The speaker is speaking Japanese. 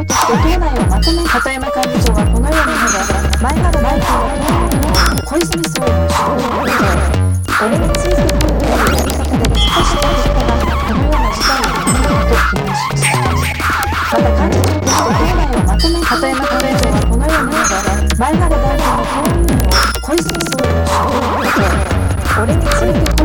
として党内をまとめ、片山幹事長はこのように述べ、前原代表は小泉総理の主導を受け、俺についてのやり方で少し大事がこのような事態を生むと非難しました。また幹事長として党内をまとめ、片山幹事長はこのように述べ、前原代表の党員を小泉総理の主導を受け、俺について